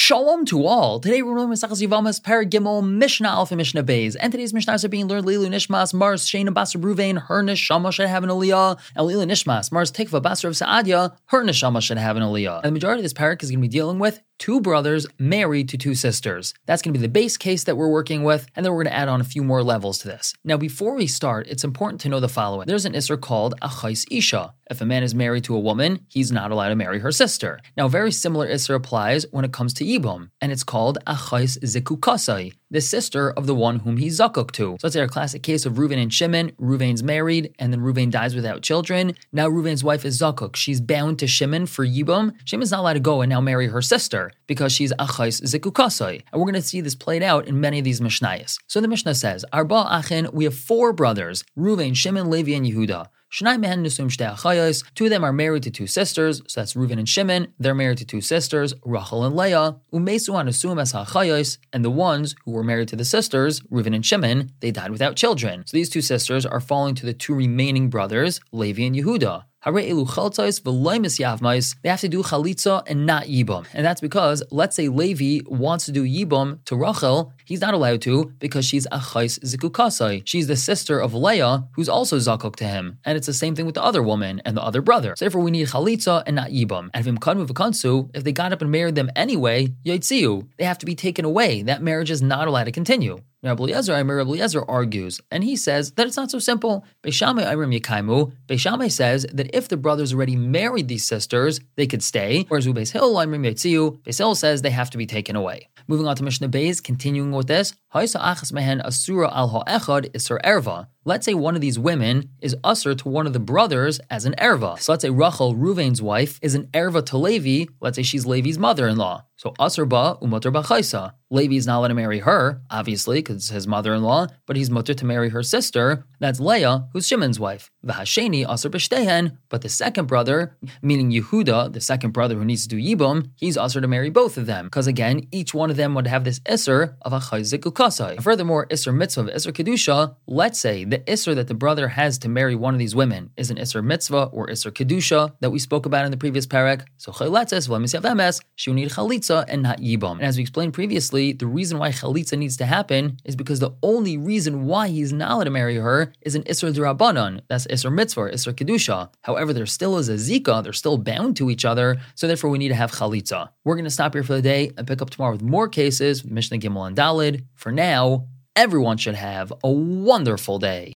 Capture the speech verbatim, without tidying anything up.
Shalom to all. Today we're learning Masechus Yevamos, Perek Gimel, Mishnah Alpha, Mishnah Beis, and today's Mishnahs are being learned Leilu Nishmas, Mars Shana Basar Ruvain, her Neshama should have an Aliyah, and Leilu Nishmas, Mars Tikva Basar of Saadia, her Neshama should have an Aliyah. And the majority of this Perek is going to be dealing with two brothers married to two sisters. That's going to be the base case that we're working with, and then we're going to add on a few more levels to this. Now, before we start, it's important to know the following. There's an Isser called Achais Isha. If a man is married to a woman, he's not allowed to marry her sister. Now, a very similar Isser applies when it comes to Yibum, and it's called Achais Zikukasai, the sister of the one whom he's zakuk to. So let's say our classic case of Reuven and Shimon. Reuven's married, and then Reuven dies without children. Now Reuven's wife is zakuk. She's bound to Shimon for Yibum. Shimon's not allowed to go and now marry her sister because she's Achais Zikukasai. And we're going to see this played out in many of these Mishnayos. So the Mishnah says, Arba Achin, we have four brothers, Reuven, Shimon, Levi, and Yehuda. Two of them are married to two sisters, so that's Reuven and Shimon. They're married to two sisters, Rachel and Leah. And the ones who were married to the sisters, Reuven and Shimon, they died without children. So these two sisters are falling to the two remaining brothers, Levi and Yehuda. They have to do chalitza and not yibum. And that's because, let's say Levi wants to do yibum to Rachel, he's not allowed to because she's achais zikukasai. She's the sister of Leah, who's also zakuk to him. And it's the same thing with the other woman and the other brother. So therefore we need chalitza and not yibum. And if they got up and married them anyway, yaitziu, they have to be taken away. That marriage is not allowed to continue. Rabbi Eliezer, Rabbi Eliezer argues, and he says that it's not so simple. Beis Shammai Amrim Yekaimu. Beis Shammai says that if the brothers already married these sisters, they could stay. Whereas Beis Hillel Amrim Yetziu, Beis Hillel says they have to be taken away. Moving on to Mishnah Beis, continuing with this. Haisa achas mehen asura al ha'echad isur erva. Let's say one of these women is usher to one of the brothers as an erva. So let's say Rachel, Reuven's wife, is an erva to Levi. Let's say she's Levi's mother-in-law. So asur ba umutar b'chaisa. Levi is not allowed to marry her, obviously, because it's his mother-in-law, but he's mutter to marry her sister. That's Leah, who's Shimon's wife. V'hasheni asur b'shtehen. But the second brother, meaning Yehuda, the second brother who needs to do yibum, he's usher to marry both of them. Because again, each one of them would have this isser of achais zikukasai. Furthermore, isser mitzvah, isser kedusha. Let's say the isser that the brother has to marry one of these women is an isser mitzvah or isser kedusha that we spoke about in the previous parak. So chayletzes v'lemis yavemes, she will need chalitza and not yibum. And as we explained previously, the reason why chalitza needs to happen is because the only reason why he's not allowed to marry her is an isser d'Rabbanan. That's isser mitzvah, isser kedusha. However, there still is a zika, they're still bound to each other, so therefore we need to have chalitza. We're going to stop here for the day and pick up tomorrow with more cases with Mishnah Gimel and Dalid. For now, everyone should have a wonderful day.